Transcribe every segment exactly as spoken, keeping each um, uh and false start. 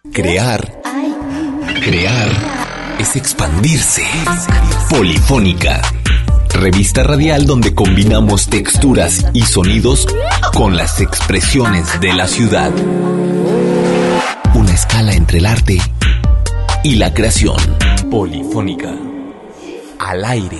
Crear, crear es expandirse. Polifónica, revista radial donde combinamos texturas y sonidos con las expresiones de la ciudad. Una escala entre el arte y la creación. Polifónica, al aire.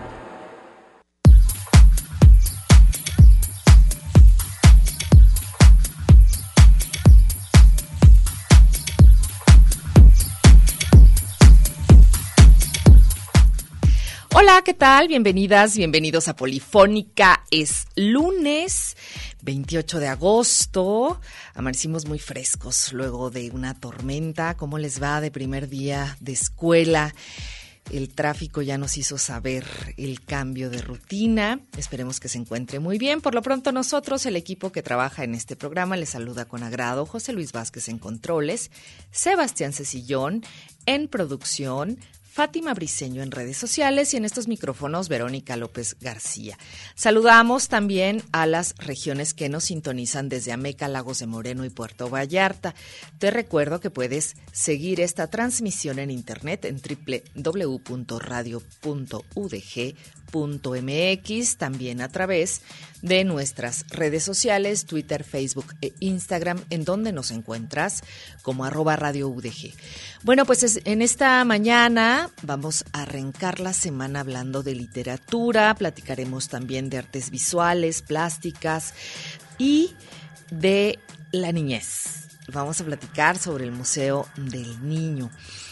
Hola, ¿qué tal? Bienvenidas, bienvenidos a Polifónica. Es lunes veintiocho de agosto. Amanecimos muy frescos luego de una tormenta. ¿Cómo les va de primer día de escuela? El tráfico ya nos hizo saber el cambio de rutina. Esperemos que se encuentre muy bien. Por lo pronto nosotros, el equipo que trabaja en este programa, les saluda con agrado José Luis Vázquez en controles, Sebastián Cecillón en producción, Fátima Briceño en redes sociales y en estos micrófonos Verónica López García. Saludamos también a las regiones que nos sintonizan desde Ameca, Lagos de Moreno y Puerto Vallarta. Te recuerdo que puedes seguir esta transmisión en internet en doble u doble u doble u punto radio punto u d g punto m x, también a través de nuestras redes sociales, Twitter, Facebook e Instagram, en donde nos encuentras como arroba radio U D G. Bueno, pues es, en esta mañana vamos a arrancar la semana hablando de literatura, platicaremos también de artes visuales, plásticas y de la niñez. Vamos a platicar sobre el Museo del Niño.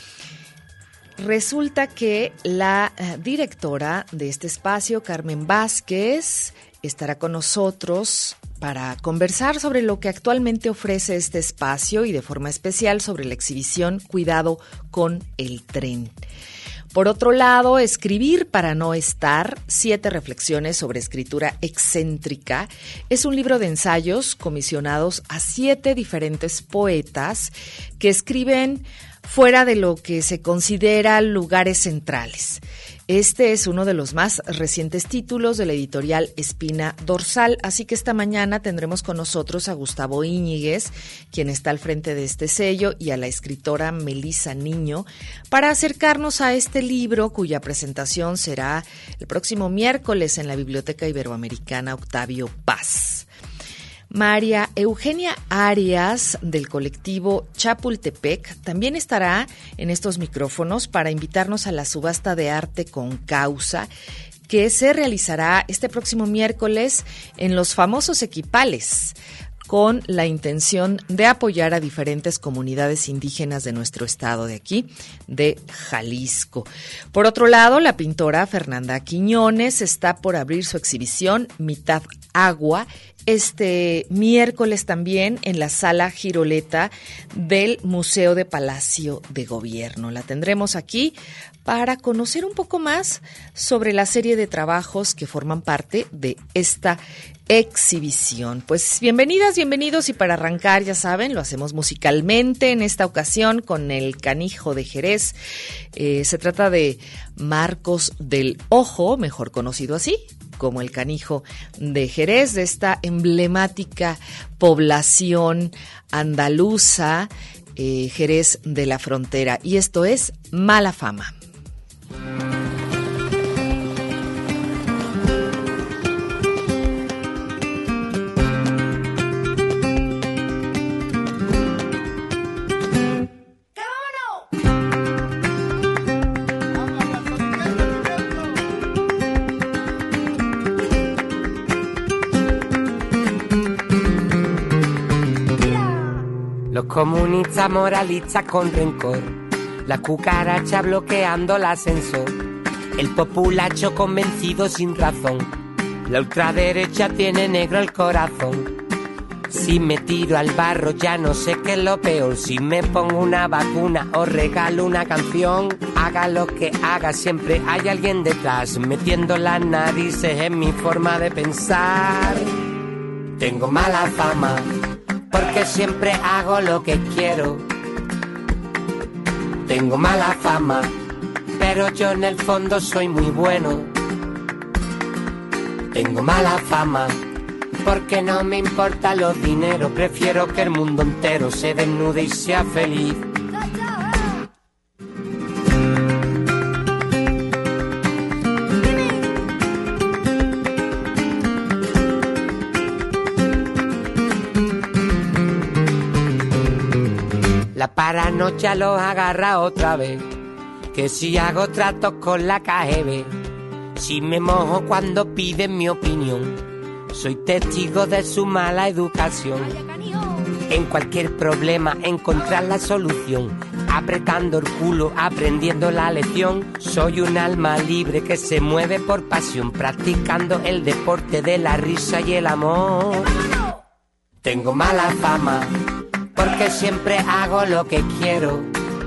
Resulta que la eh, directora de este espacio, Carmen Vázquez, estará con nosotros para conversar sobre lo que actualmente ofrece este espacio y de forma especial sobre la exhibición Cuidado con el tren. Por otro lado, Escribir para no estar, siete reflexiones sobre escritura excéntrica, es un libro de ensayos comisionados a siete diferentes poetas que escriben fuera de lo que se considera lugares centrales. Este es uno de los más recientes títulos de la editorial Espina Dorsal, así que esta mañana tendremos con nosotros a Gustavo Íñiguez, quien está al frente de este sello, y a la escritora Melisa Niño, para acercarnos a este libro cuya presentación será el próximo miércoles en la Biblioteca Iberoamericana Octavio Paz. María Eugenia Arias, del colectivo Chapultepec, también estará en estos micrófonos para invitarnos a la subasta de arte con causa que se realizará este próximo miércoles en los famosos Equipales, con la intención de apoyar a diferentes comunidades indígenas de nuestro estado de aquí, de Jalisco. Por otro lado, la pintora Fernanda Quiñones está por abrir su exhibición Mitad Agua este miércoles también en la Sala Giroleta del Museo de Palacio de Gobierno. La tendremos aquí para conocer un poco más sobre la serie de trabajos que forman parte de esta exhibición. Pues bienvenidas, bienvenidos, y para arrancar, ya saben, lo hacemos musicalmente en esta ocasión con El Canijo de Jerez. Eh, se trata de Marcos del Ojo, mejor conocido así como El Canijo de Jerez, de esta emblemática población andaluza, eh, Jerez de la Frontera. Y esto es Mala Fama. Los comunistas moralistas con rencor, la cucaracha bloqueando el ascensor, el populacho convencido sin razón, la ultraderecha tiene negro el corazón. Si me tiro al barro ya no sé qué es lo peor, si me pongo una vacuna o regalo una canción, haga lo que haga siempre hay alguien detrás, metiendo las narices en mi forma de pensar. Tengo mala fama porque siempre hago lo que quiero. Tengo mala fama, pero yo en el fondo soy muy bueno. Tengo mala fama, porque no me importa los dineros, prefiero que el mundo entero se desnude y sea feliz. La paranoia los agarra otra vez, que si hago tratos con la K G B, si me mojo cuando piden mi opinión, soy testigo de su mala educación. En cualquier problema encontrar la solución, apretando el culo, aprendiendo la lección. Soy un alma libre que se mueve por pasión, practicando el deporte de la risa y el amor. Tengo mala fama porque siempre hago lo que quiero.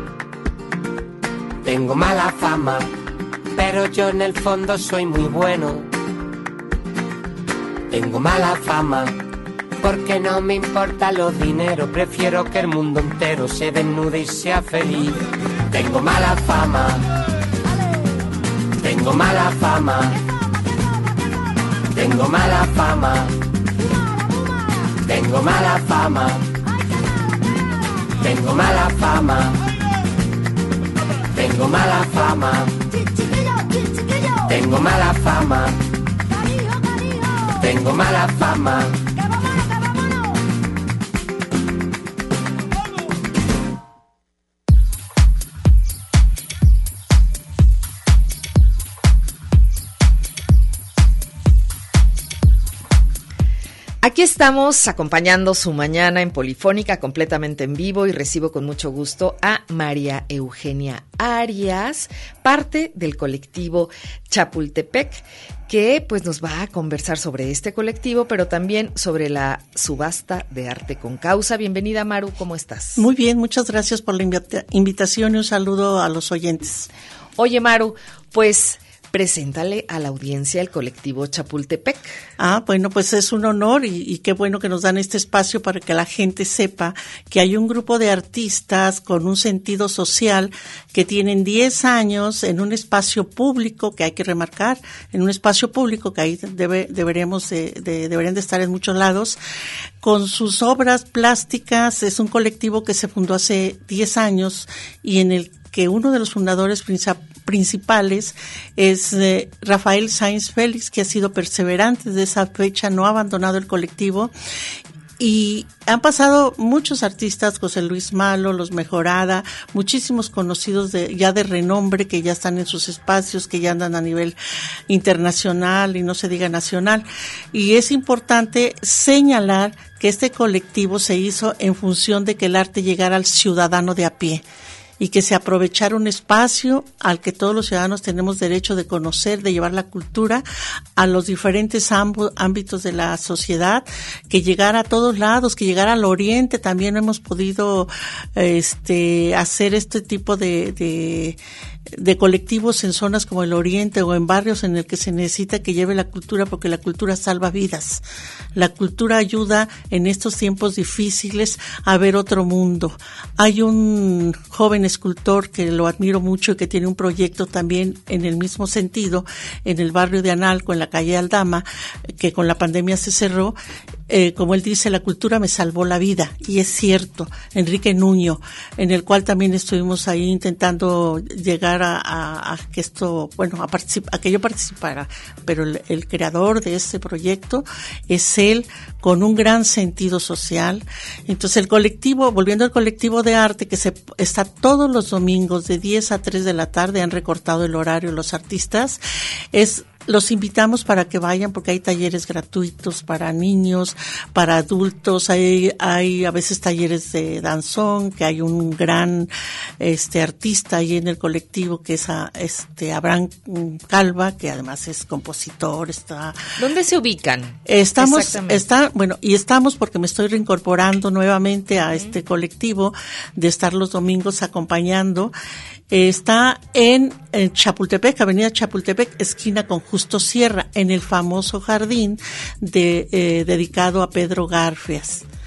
Tengo mala fama, pero yo en el fondo soy muy bueno. Tengo mala fama, porque no me importan los dineros, prefiero que el mundo entero se desnude y sea feliz. Tengo mala fama, tengo mala fama, tengo mala fama, tengo mala fama, tengo mala fama, tengo mala fama, tengo mala fama, tengo mala fama. Aquí estamos acompañando su mañana en Polifónica completamente en vivo y recibo con mucho gusto a María Eugenia Arias, parte del colectivo Chapultepec, que pues nos va a conversar sobre este colectivo, pero también sobre la subasta de arte con causa. Bienvenida, Maru, ¿cómo estás? Muy bien, muchas gracias por la invita- invitación y un saludo a los oyentes. Oye, Maru, pues preséntale a la audiencia el colectivo Chapultepec. Ah, bueno, pues es un honor y, y qué bueno que nos dan este espacio para que la gente sepa que hay un grupo de artistas con un sentido social que tienen diez años en un espacio público, que hay que remarcar, en un espacio público que ahí debe, deberemos de, de, deberían de estar en muchos lados, con sus obras plásticas. Es un colectivo que se fundó hace diez años y en el que uno de los fundadores principales principales es eh, Rafael Sáenz Félix, que ha sido perseverante desde esa fecha, no ha abandonado el colectivo. Y han pasado muchos artistas, José Luis Malo, Los Mejorada, muchísimos conocidos de, ya de renombre, que ya están en sus espacios, que ya andan a nivel internacional y no se diga nacional. Y es importante señalar que este colectivo se hizo en función de que el arte llegara al ciudadano de a pie, y que se aprovechara un espacio al que todos los ciudadanos tenemos derecho de conocer, de llevar la cultura a los diferentes amb- ámbitos de la sociedad, que llegara a todos lados, que llegara al oriente. También hemos podido este hacer este tipo de, de de colectivos en zonas como el oriente o en barrios en el que se necesita que lleve la cultura, porque la cultura salva vidas. La cultura ayuda en estos tiempos difíciles a ver otro mundo. Hay un joven escultor que lo admiro mucho y que tiene un proyecto también en el mismo sentido en el barrio de Analco, en la calle Aldama, que con la pandemia se cerró. Eh, como él dice, la cultura me salvó la vida, y es cierto. Enrique Nuño, en el cual también estuvimos ahí intentando llegar a, a, a que esto, bueno, a, particip- a que yo participara, pero el, el creador de este proyecto es él, con un gran sentido social. Entonces el colectivo, volviendo al colectivo de arte, que se está todos los domingos de diez a tres de la tarde, han recortado el horario los artistas, es los invitamos para que vayan, porque hay talleres gratuitos para niños, para adultos, hay hay a veces talleres de danzón, que hay un gran este artista ahí en el colectivo que es a, este Abraham Calva, que además es compositor. Está ¿Dónde se ubican? Estamos está bueno, y estamos porque me estoy reincorporando nuevamente a este uh-huh. colectivo de estar los domingos acompañando. Está en, en Chapultepec, Avenida Chapultepec, esquina con Justo Sierra, en el famoso jardín de eh, dedicado a Pedro Garfias.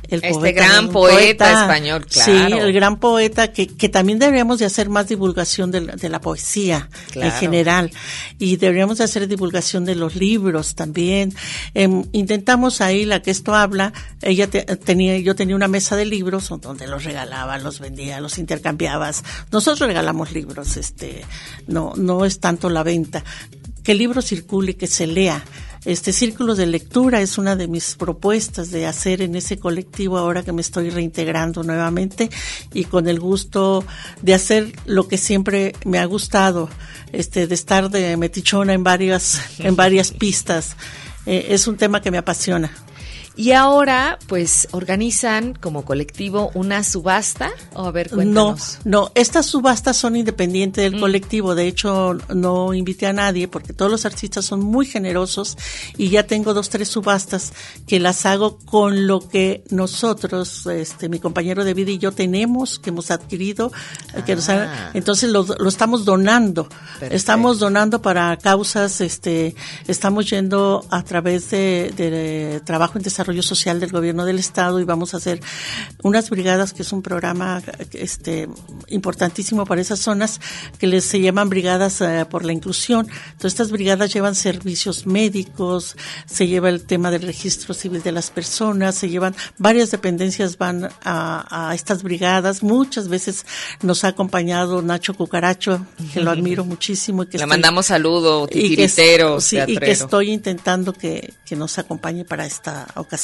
el este poeta, gran poeta, poeta español, claro. Sí, el gran poeta, que, que también deberíamos de hacer más divulgación de la, de la poesía, claro, en general, y deberíamos de hacer divulgación de los libros también. Eh, intentamos ahí, la que esto habla, ella te, tenía, yo tenía una mesa de libros donde los regalaba, los vendía, los intercambiabas. Nosotros regalamos libros, este, no, no es tanto la venta. Que el libro circule, que se lea. Este círculo de lectura es una de mis propuestas de hacer en ese colectivo ahora que me estoy reintegrando nuevamente y con el gusto de hacer lo que siempre me ha gustado, este, de estar de metichona en varias, en varias pistas. Eh, es un tema que me apasiona. Y ahora, pues, organizan como colectivo una subasta, o a ver, cuéntanos. No, no, estas subastas son independientes del mm. colectivo, de hecho, no invité a nadie porque todos los artistas son muy generosos y ya tengo dos, tres subastas que las hago con lo que nosotros, este, mi compañero de vida y yo tenemos, que hemos adquirido, ah. que nos han, entonces lo, lo estamos donando, perfecto, estamos donando para causas, este, estamos yendo a través de, de, de trabajo en desarrollo social del gobierno del estado y vamos a hacer unas brigadas, que es un programa este importantísimo para esas zonas, que les se llaman brigadas uh, por la inclusión. Entonces estas brigadas llevan servicios médicos, se lleva el tema del registro civil de las personas, se llevan varias dependencias, van a, a estas brigadas. Muchas veces nos ha acompañado Nacho Cucaracho, que lo admiro muchísimo y que le estoy, mandamos saludo, titiritero, sí, y que estoy intentando que, que nos acompañe para esta ocasión.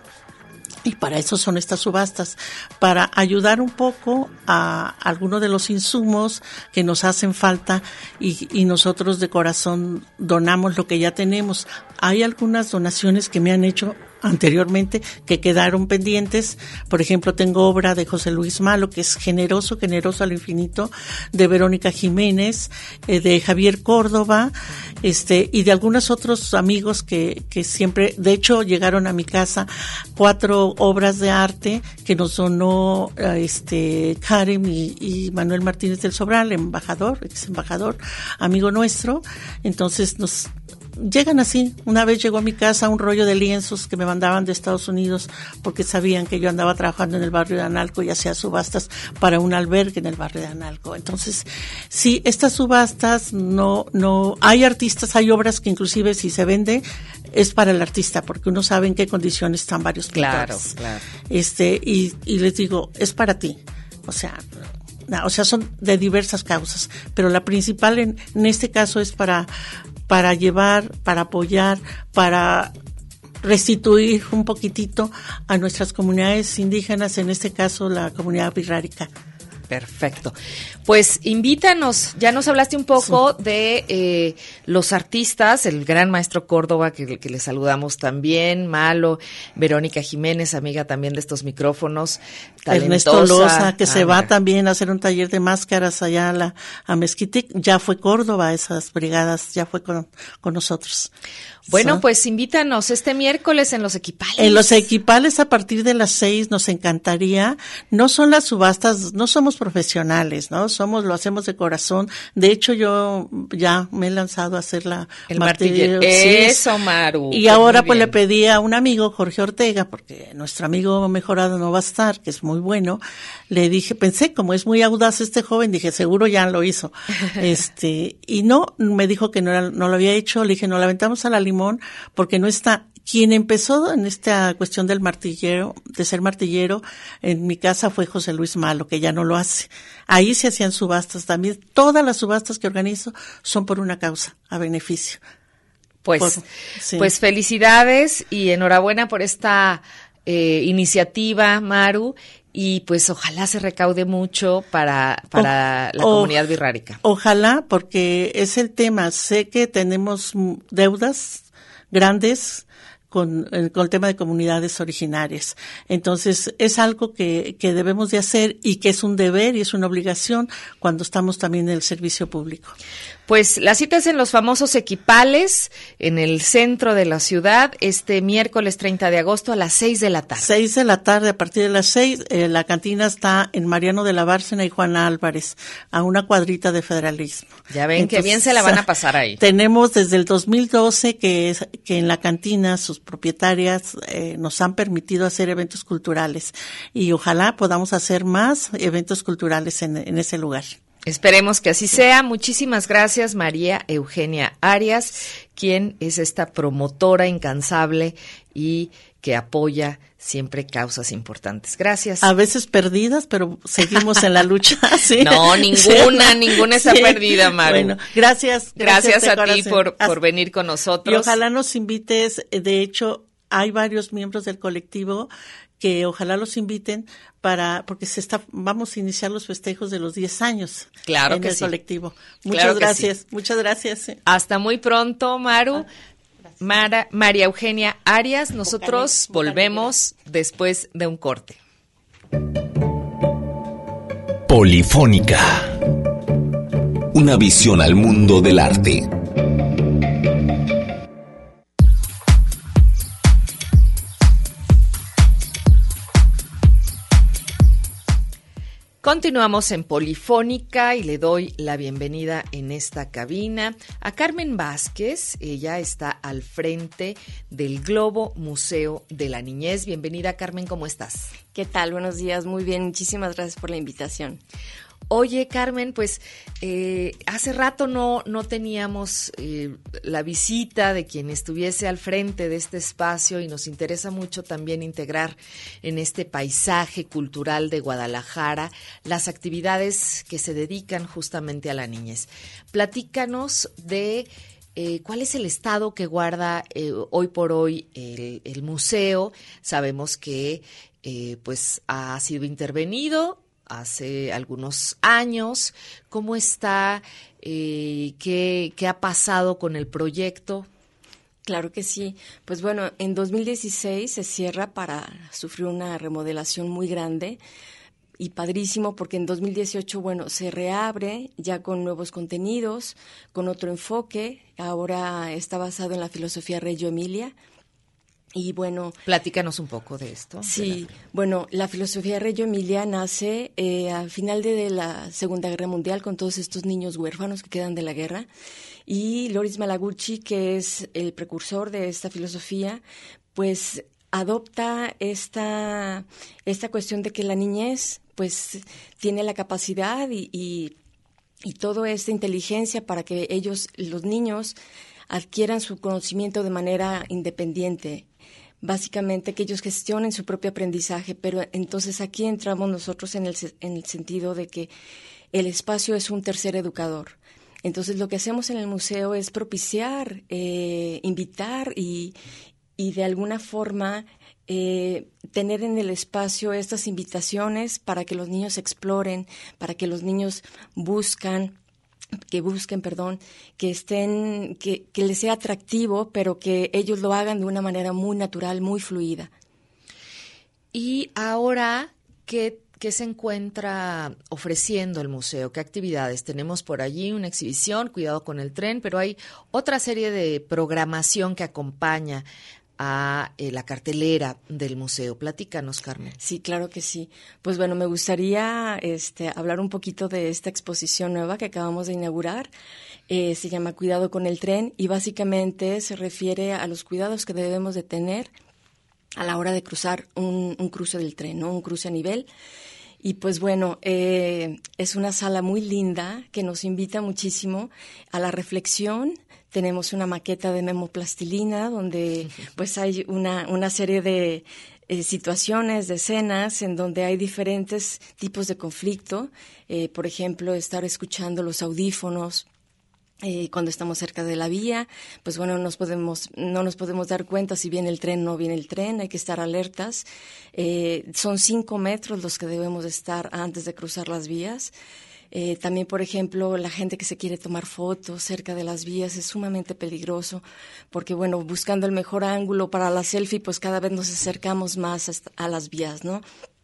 Y para eso son estas subastas, para ayudar un poco a algunos de los insumos que nos hacen falta y, y nosotros de corazón donamos lo que ya tenemos. Hay algunas donaciones que me han hecho anteriormente que quedaron pendientes. Por ejemplo, tengo obra de José Luis Malo, que es generoso, generoso al infinito, de Verónica Jiménez, eh, de Javier Córdoba, este, y de algunos otros amigos que, que siempre, de hecho, llegaron a mi casa cuatro obras de arte que nos donó, este, Karen y, y Manuel Martínez del Sobral, embajador, ex embajador, amigo nuestro. Entonces nos llegan así. Una vez llegó a mi casa un rollo de lienzos que me mandaban de Estados Unidos porque sabían que yo andaba trabajando en el barrio de Analco y hacía subastas para un albergue en el barrio de Analco. Entonces, sí, estas subastas no, no, hay artistas, hay obras que inclusive si se vende es para el artista porque uno sabe en qué condiciones están varios pintores. Claro, claro. Este, y, y les digo, es para ti. O sea, no, o sea, son de diversas causas, pero la principal en, en este caso es para para llevar, para apoyar, para restituir un poquitito a nuestras comunidades indígenas, en este caso la comunidad birrárica. Perfecto. Pues invítanos, ya nos hablaste un poco sí. de eh, los artistas, el gran maestro Córdoba, que, que le saludamos también, Malo, Verónica Jiménez, amiga también de estos micrófonos, talentosa. Ernesto Loza, que ah, se va mira. también a hacer un taller de máscaras allá a, la, a Mezquitic, ya fue Córdoba, esas brigadas, ya fue con, con nosotros. Bueno, so, pues invítanos este miércoles en Los Equipales. En Los Equipales a partir de las seis nos encantaría. No son las subastas, no somos profesionales, ¿no? Somos, lo hacemos de corazón. De hecho, yo ya me he lanzado a hacer la el martillero. Eso, Maru. Y ahora pues le pedí a un amigo, Jorge Ortega, porque nuestro amigo mejorado no va a estar, que es muy bueno. Le dije, pensé, como es muy audaz este joven, dije, seguro ya lo hizo. este, y no, me dijo que no, era, no lo había hecho. Le dije, no, la aventamos a la limón porque no está. Quien empezó en esta cuestión del martillero, de ser martillero, en mi casa fue José Luis Malo, que ya no lo hace. Ahí se hacían subastas también. Todas las subastas que organizo son por una causa, a beneficio. Pues, por, sí. pues felicidades y enhorabuena por esta eh, iniciativa, Maru. Y pues ojalá se recaude mucho para, para o, la comunidad o, birrárica. Ojalá, porque es el tema. Sé que tenemos deudas grandes con, con el tema de comunidades originarias. Entonces, es algo que, que debemos de hacer y que es un deber y es una obligación cuando estamos también en el servicio público. Pues la cita es en los famosos Equipales, en el centro de la ciudad, este miércoles treinta de agosto a las seis de la tarde. Seis de la tarde, a partir de las seis, eh, la cantina está en Mariano de la Bárcena y Juana Álvarez, a una cuadrita de Federalismo. Ya ven, Entonces, que bien se la van a pasar ahí. Tenemos desde el dos mil doce que, es, que en la cantina sus propietarias eh, nos han permitido hacer eventos culturales y ojalá podamos hacer más eventos culturales en, en ese lugar. Esperemos que así sea. Muchísimas gracias, María Eugenia Arias, quien es esta promotora incansable y que apoya siempre causas importantes. Gracias. A veces perdidas, pero seguimos en la lucha. ¿Sí? No, ninguna, sí. ninguna está sí. perdida, Maru. Bueno, gracias. Gracias, gracias a ti por, por venir con nosotros. Y ojalá nos invites. De hecho, hay varios miembros del colectivo que ojalá los inviten para, porque se está, vamos a iniciar los festejos de los diez años. Claro en que el sí. colectivo. Muchas claro gracias, sí. muchas gracias. Hasta muy pronto, Maru. Ah, Mara, María Eugenia Arias, nosotros Bocale, volvemos Bocale. después de un corte. Polifónica. Una visión al mundo del arte. Continuamos en Polifónica y le doy la bienvenida en esta cabina a Carmen Vázquez. Ella está al frente del Globo Museo de la Niñez. Bienvenida, Carmen, ¿cómo estás? ¿Qué tal? Buenos días, muy bien, muchísimas gracias por la invitación. Oye, Carmen, pues eh, hace rato no, no teníamos eh, la visita de quien estuviese al frente de este espacio y nos interesa mucho también integrar en este paisaje cultural de Guadalajara las actividades que se dedican justamente a la niñez. Platícanos de eh, cuál es el estado que guarda eh, hoy por hoy el, el museo. Sabemos que eh, pues ha sido intervenido hace algunos años. ¿Cómo está? Eh, ¿qué, ¿Qué ha pasado con el proyecto? Claro que sí. Pues bueno, en dos mil dieciséis se cierra para sufrir una remodelación muy grande y padrísimo porque en dos mil dieciocho, bueno, se reabre ya con nuevos contenidos, con otro enfoque. Ahora está basado en la filosofía Reggio Emilia. Y bueno, platícanos un poco de esto. Sí, de la... bueno, la filosofía Reggio Emilia nace eh, al final de, de la Segunda Guerra Mundial con todos estos niños huérfanos que quedan de la guerra, y Loris Malagucci, que es el precursor de esta filosofía, pues adopta esta esta cuestión de que la niñez pues tiene la capacidad y y, y toda esta inteligencia para que ellos, los niños, adquieran su conocimiento de manera independiente. Básicamente que ellos gestionen su propio aprendizaje, pero entonces aquí entramos nosotros en el, en el sentido de que el espacio es un tercer educador. Entonces lo que hacemos en el museo es propiciar, eh, invitar y, y de alguna forma eh, tener en el espacio estas invitaciones para que los niños exploren, para que los niños buscan, que busquen, perdón, que estén, que, que les sea atractivo, pero que ellos lo hagan de una manera muy natural, muy fluida. Y ahora, ¿qué, qué se encuentra ofreciendo el museo? ¿Qué actividades? Tenemos por allí una exhibición, Cuidado con el tren, pero hay otra serie de programación que acompaña a eh, la cartelera del museo. Platícanos, Carmen. Sí, claro que sí. Pues bueno, me gustaría este, hablar un poquito de esta exposición nueva que acabamos de inaugurar. Eh, se llama Cuidado con el tren y básicamente se refiere a los cuidados que debemos de tener a la hora de cruzar un, un cruce del tren, ¿no? Un cruce a nivel. Y pues bueno, eh, es una sala muy linda que nos invita muchísimo a la reflexión. Tenemos una maqueta de memoplastilina donde pues hay una, una serie de eh, situaciones, de escenas en donde hay diferentes tipos de conflicto. Eh, por ejemplo, estar escuchando los audífonos eh, cuando estamos cerca de la vía. Pues bueno, nos podemos, no nos podemos dar cuenta si viene el tren o no viene el tren. Hay que estar alertas. Eh, son cinco metros los que debemos estar antes de cruzar las vías. Eh, también, por ejemplo, la gente que se quiere tomar fotos cerca de las vías es sumamente peligroso porque, bueno, buscando el mejor ángulo para la selfie, pues cada vez nos acercamos más a las vías, ¿no?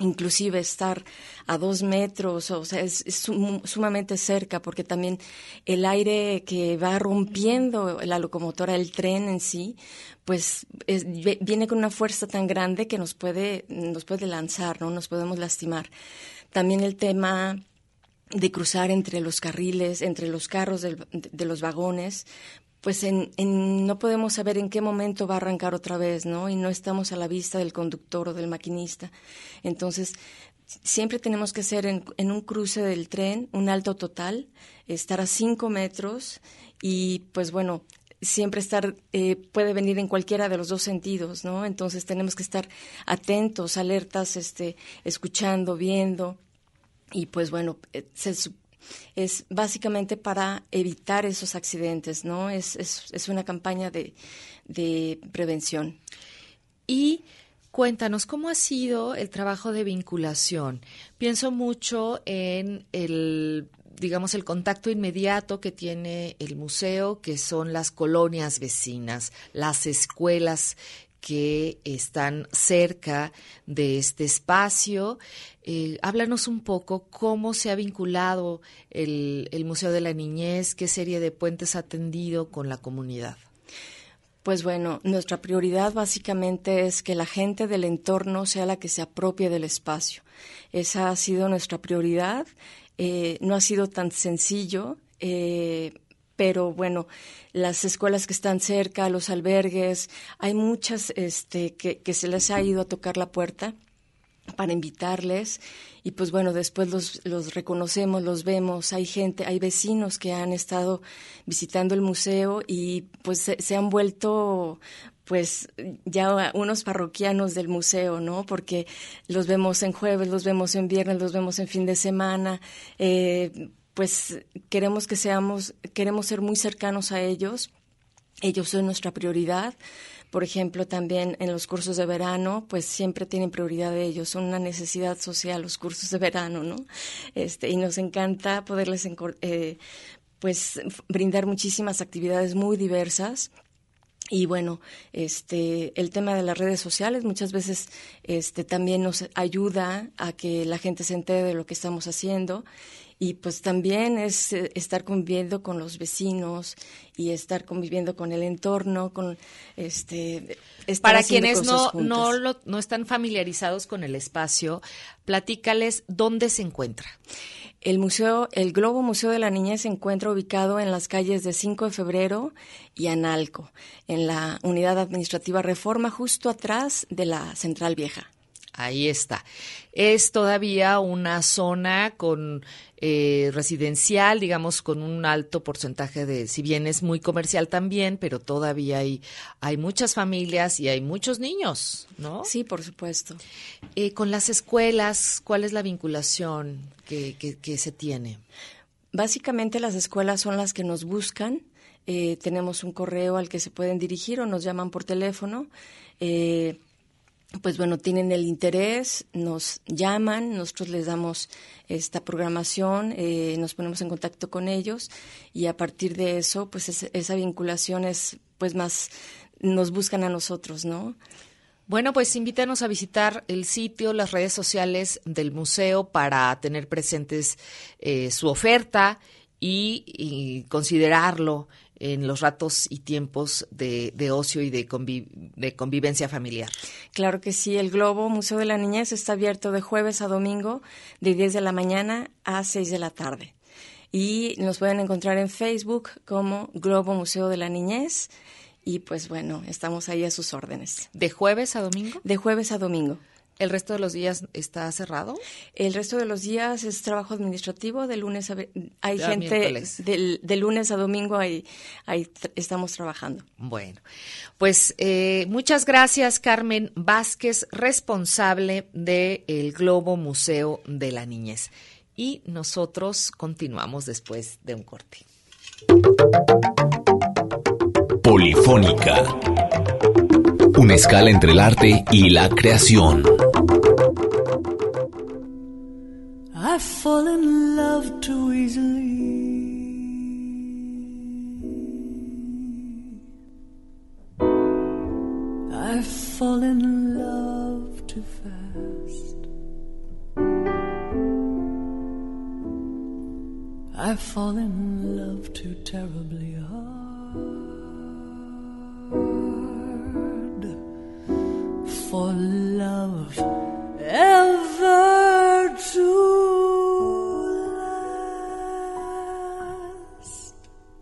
inclusive estar a dos metros, o sea, es, es sum, sumamente cerca, porque también el aire que va rompiendo la locomotora, el tren en sí, pues es, viene con una fuerza tan grande que nos puede, nos puede lanzar, ¿no? Nos podemos lastimar. También el tema de cruzar entre los carriles, entre los carros del, de, de los vagones, pues en, en, no podemos saber en qué momento va a arrancar otra vez, ¿no? Y no estamos a la vista del conductor o del maquinista. Entonces, siempre tenemos que hacer en, en un cruce del tren un alto total, estar a cinco metros y, pues bueno, siempre estar, eh, puede venir en cualquiera de los dos sentidos, ¿no? Entonces, tenemos que estar atentos, alertas, este, escuchando, viendo y, pues bueno, eh, se es básicamente para evitar esos accidentes, ¿no? Es, es, es una campaña de, de prevención. Y cuéntanos, ¿cómo ha sido el trabajo de vinculación? Pienso mucho en el, digamos, el contacto inmediato que tiene el museo, que son las colonias vecinas, las escuelas que están cerca de este espacio. Eh, háblanos un poco cómo se ha vinculado el, el Museo de la Niñez, qué serie de puentes ha tendido con la comunidad. Pues bueno, nuestra prioridad básicamente es que la gente del entorno sea la que se apropie del espacio. Esa ha sido nuestra prioridad. Eh, no ha sido tan sencillo, eh, pero bueno, las escuelas que están cerca, los albergues, hay muchas este, que, que se les ha ido a tocar la puerta para invitarles y pues bueno, después los, los reconocemos, los vemos, hay gente, hay vecinos que han estado visitando el museo y pues se, se han vuelto pues ya unos parroquianos del museo, ¿no? Porque los vemos en jueves, los vemos en viernes, los vemos en fin de semana, eh, pues queremos que seamos, queremos ser muy cercanos a ellos. Ellos son nuestra prioridad. Por ejemplo, también en los cursos de verano, pues siempre tienen prioridad de ellos. Son una necesidad social los cursos de verano, ¿no? Este, y nos encanta poderles eh, pues brindar muchísimas actividades muy diversas. Y bueno, este, el tema de las redes sociales muchas veces este, también nos ayuda a que la gente se entere de lo que estamos haciendo. Y pues también es eh, estar conviviendo con los vecinos y estar conviviendo con el entorno, con este. Para quienes no no lo, no están familiarizados con el espacio, platícales dónde se encuentra. El museo, el Globo Museo de la Niñez se encuentra ubicado en las calles de cinco de febrero y Analco, en la Unidad Administrativa Reforma, justo atrás de la Central Vieja. Ahí está. Es todavía una zona con eh, residencial, digamos, con un alto porcentaje de, si bien es muy comercial también, pero todavía hay, hay muchas familias y hay muchos niños, ¿no? Sí, por supuesto. Eh, con las escuelas, ¿cuál es la vinculación que, que, que se tiene? Básicamente las escuelas son las que nos buscan. Eh, tenemos un correo al que se pueden dirigir o nos llaman por teléfono. Eh, Pues bueno, tienen el interés, nos llaman, nosotros les damos esta programación, eh, nos ponemos en contacto con ellos y a partir de eso, pues es, esa vinculación es, pues más, nos buscan a nosotros, ¿no? Bueno, pues invítanos a visitar el sitio, las redes sociales del museo para tener presentes eh, su oferta y, y considerarlo en los ratos y tiempos de, de ocio y de, conviv- de convivencia familiar. Claro que sí, el Globo Museo de la Niñez está abierto de jueves a domingo, de diez de la mañana a seis de la tarde. Y nos pueden encontrar en Facebook como Globo Museo de la Niñez y pues bueno, estamos ahí a sus órdenes. ¿De jueves a domingo? De jueves a domingo. ¿El resto de los días está cerrado? El resto de los días es trabajo administrativo, de lunes a... Hay de gente, de, de lunes a domingo ahí, ahí t- estamos trabajando. Bueno, pues eh, muchas gracias, Carmen Vázquez, responsable del Globo Museo de la Niñez. Y nosotros continuamos después de un corte. Polifónica. Una escala entre el arte y la creación. I fall in love too easily. I fall in love too fast. I fall in love too terribly hard for love ever to last.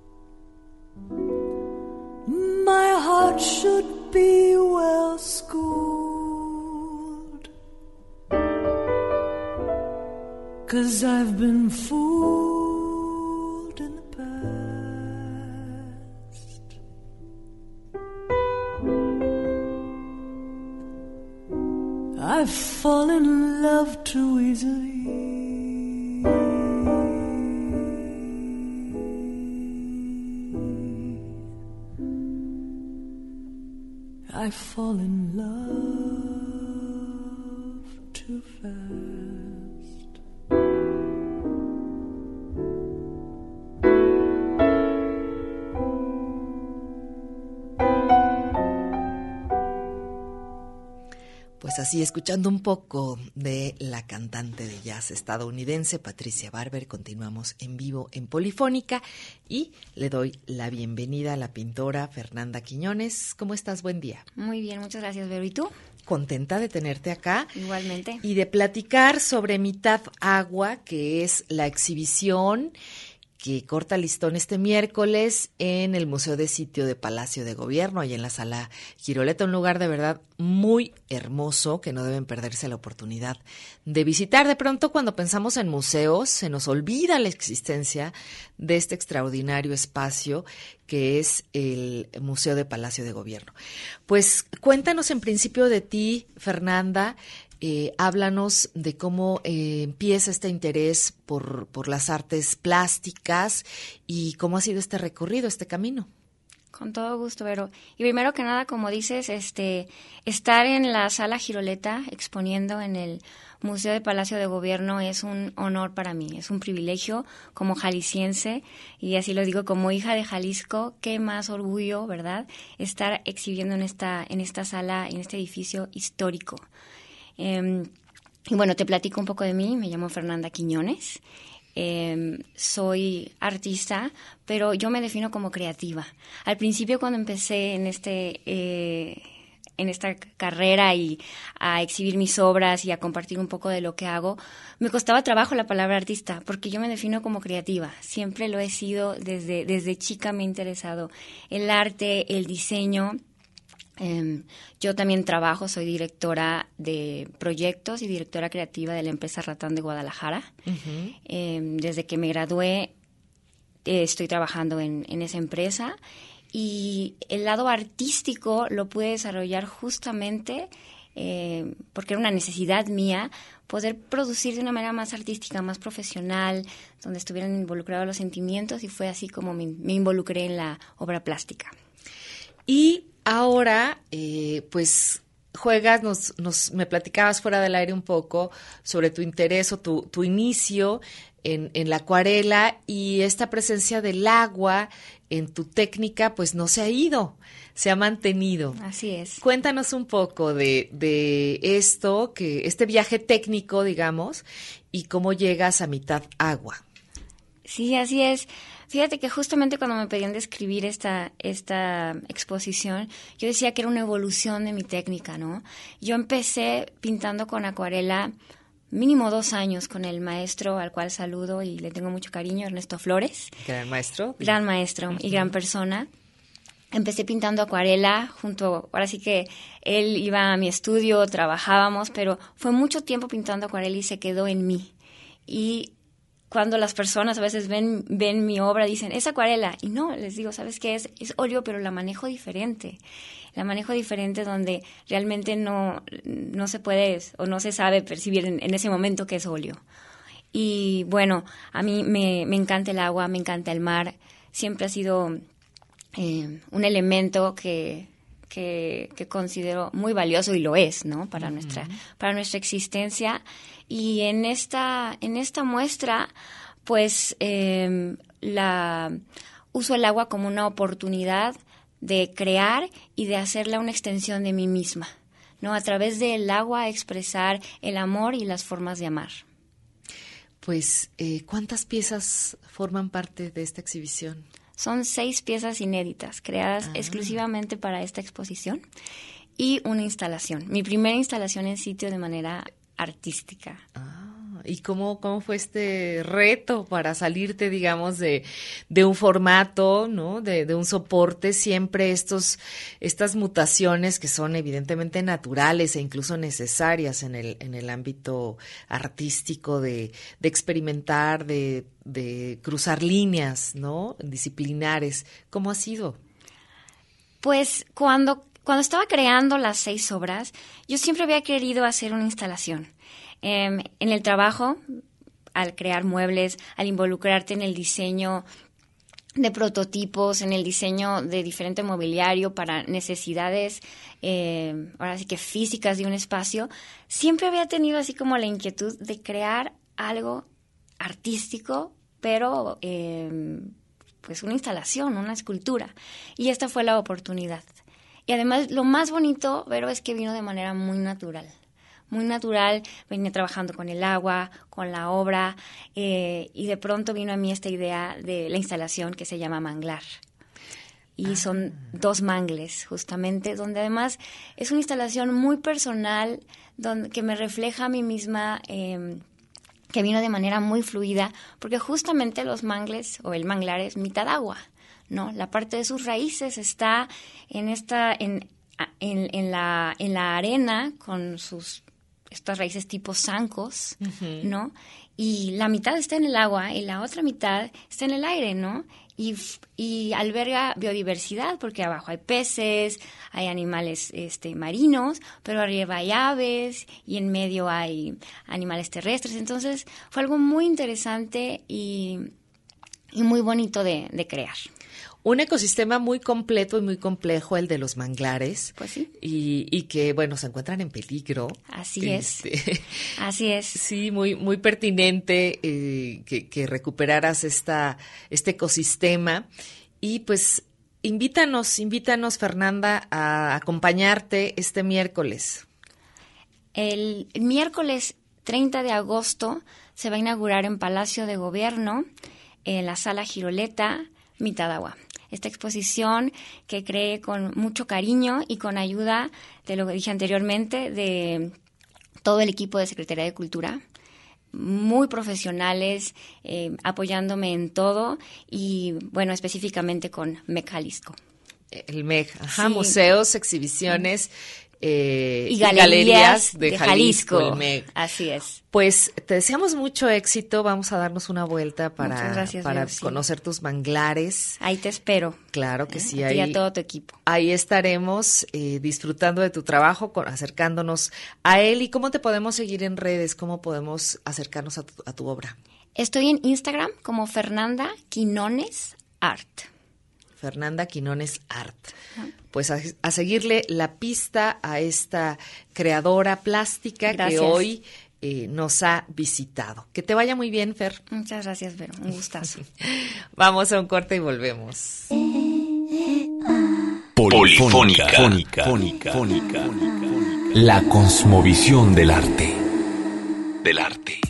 My heart should be well schooled, 'cause I've been fooled in the past. I've fallen in love too easily. I fall in love too fast. Pues así, escuchando un poco de la cantante de jazz estadounidense Patricia Barber, continuamos en vivo en Polifónica y le doy la bienvenida a la pintora Fernanda Quiñones. ¿Cómo estás? Buen día. Muy bien, muchas gracias, Vero. ¿Y tú? Contenta de tenerte acá. Igualmente. Y de platicar sobre Mitad Agua, que es la exhibición que corta listón este miércoles en el Museo de Sitio de Palacio de Gobierno, ahí en la Sala Giroleta, un lugar de verdad muy hermoso que no deben perderse la oportunidad de visitar. De pronto, cuando pensamos en museos, se nos olvida la existencia de este extraordinario espacio que es el Museo de Palacio de Gobierno. Pues cuéntanos en principio de ti, Fernanda. Eh, háblanos de cómo eh, empieza este interés por, por las artes plásticas y cómo ha sido este recorrido, este camino. Con todo gusto, Vero. Y primero que nada, como dices, este, estar en la Sala Giroleta exponiendo en el Museo de Palacio de Gobierno es un honor para mí, es un privilegio como jalisciense, y así lo digo como hija de Jalisco, qué más orgullo, ¿verdad?, estar exhibiendo en esta, en esta sala, en este edificio histórico. Eh, y bueno, te platico un poco de mí. Me llamo Fernanda Quiñones. Eh, soy artista, pero yo me defino como creativa. Al principio, cuando empecé en este eh, en esta carrera y a exhibir mis obras y a compartir un poco de lo que hago, me costaba trabajo la palabra artista, porque yo me defino como creativa. Siempre lo he sido, desde, desde chica me ha interesado el arte, el diseño. Um, yo también trabajo, soy directora de proyectos y directora creativa de la empresa Ratán de Guadalajara. Uh-huh. Um, desde que me gradué eh, estoy trabajando en, en esa empresa, y el lado artístico lo pude desarrollar justamente eh, porque era una necesidad mía poder producir de una manera más artística, más profesional, donde estuvieran involucrados los sentimientos, y fue así como me, me involucré en la obra plástica. Y ahora, eh, pues, juegas, nos, nos, me platicabas fuera del aire un poco sobre tu interés o tu, tu inicio en, en la acuarela, y esta presencia del agua en tu técnica, pues no se ha ido, se ha mantenido. Así es. Cuéntanos un poco de, de esto, que este viaje técnico, digamos, y cómo llegas a Mitad Agua. Sí, así es. Fíjate que justamente cuando me pedían describir esta, esta exposición, yo decía que era una evolución de mi técnica, ¿no? Yo empecé pintando con acuarela mínimo dos años con el maestro al cual saludo y le tengo mucho cariño, Ernesto Flores. Gran maestro. Gran maestro y gran persona. Empecé pintando acuarela junto, ahora sí que él iba a mi estudio, trabajábamos, pero fue mucho tiempo pintando acuarela y se quedó en mí. Y cuando las personas a veces ven, ven mi obra, dicen, es acuarela. Y no, les digo, ¿sabes qué es? Es óleo, pero la manejo diferente. La manejo diferente donde realmente no, no se puede o no se sabe percibir en, en ese momento que es óleo. Y bueno, a mí me, me encanta el agua, me encanta el mar. Siempre ha sido eh, un elemento que, que, que considero muy valioso, y lo es, ¿no? Para uh-huh. nuestra, para nuestra existencia. Y en esta, en esta muestra, pues, eh, la, uso el agua como una oportunidad de crear y de hacerla una extensión de mí misma, ¿no? A través del agua expresar el amor y las formas de amar. Pues, eh, ¿cuántas piezas forman parte de esta exhibición? Son seis piezas inéditas, creadas ah. exclusivamente para esta exposición, y una instalación. Mi primera instalación en sitio de manera artística. Ah. ¿Y cómo, cómo fue este reto para salirte, digamos, de, de un formato, ¿no? De, de un soporte? Siempre estos, estas mutaciones que son evidentemente naturales e incluso necesarias en el, en el ámbito artístico de, de experimentar, de, de cruzar líneas, ¿no? Disciplinares. ¿Cómo ha sido? Pues cuando, cuando estaba creando las seis obras, yo siempre había querido hacer una instalación. Eh, en el trabajo, al crear muebles, al involucrarte en el diseño de prototipos, en el diseño de diferente mobiliario para necesidades, eh, ahora sí que físicas de un espacio, siempre había tenido así como la inquietud de crear algo artístico, pero eh, pues una instalación, una escultura. Y esta fue la oportunidad. Y además lo más bonito, Vero, es que vino de manera muy natural. Muy natural, venía trabajando con el agua, con la obra, eh, y de pronto vino a mí esta idea de la instalación que se llama Manglar. Y ah. son dos mangles, justamente, donde además es una instalación muy personal, donde, que me refleja a mí misma, eh, que vino de manera muy fluida, porque justamente los mangles, o el manglar, es mitad agua, ¿no? La parte de sus raíces está en esta, en, en, en la, en la arena, con sus estas raíces tipo zancos, uh-huh. ¿no? Y la mitad está en el agua y la otra mitad está en el aire, ¿no? Y, y alberga biodiversidad, porque abajo hay peces, hay animales este, marinos, pero arriba hay aves y en medio hay animales terrestres. Entonces fue algo muy interesante y, y muy bonito de, de crear. Un ecosistema muy completo y muy complejo, el de los manglares. Pues sí. Y, y que, bueno, se encuentran en peligro. Así este, es. Así es. Sí, muy muy pertinente eh, que, que recuperaras esta este ecosistema. Y pues, invítanos, invítanos, Fernanda, a acompañarte este miércoles. El, el miércoles treinta de agosto se va a inaugurar en Palacio de Gobierno, en la Sala Giroleta, Mitad Agua. Esta exposición que creé con mucho cariño y con ayuda, de lo que dije anteriormente, de todo el equipo de Secretaría de Cultura, muy profesionales, eh, apoyándome en todo y, bueno, específicamente con M E C Jalisco. El M E C, ajá, sí. Museos, exhibiciones eh, y, galerías y galerías de, de Jalisco, Jalisco. el M E C. Así es. Pues te deseamos mucho éxito. Vamos a darnos una vuelta para, gracias, para Dios, conocer sí. tus manglares. Ahí te espero. Claro que ¿Eh? sí. A ti y ahí, a todo tu equipo. Ahí estaremos eh, disfrutando de tu trabajo, con, acercándonos a él. ¿Y cómo te podemos seguir en redes? ¿Cómo podemos acercarnos a tu, a tu obra? Estoy en Instagram como Fernanda Quinones Art. Fernanda Quinones Art. Pues a, a seguirle la pista a esta creadora plástica gracias. que hoy eh, nos ha visitado. Que te vaya muy bien, Fer. Muchas gracias, Vero. Un gustazo. Vamos a un corte y volvemos. Polifónica. Polifónica. Polifónica. Polifónica. La cosmovisión del arte. Del arte.